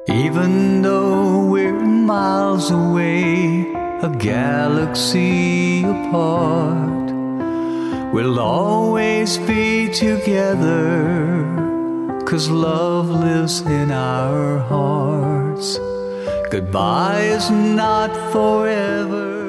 Even though we're miles away, a galaxy apart, we'll always be together, 'cause love lives in our hearts. Goodbye is not forever.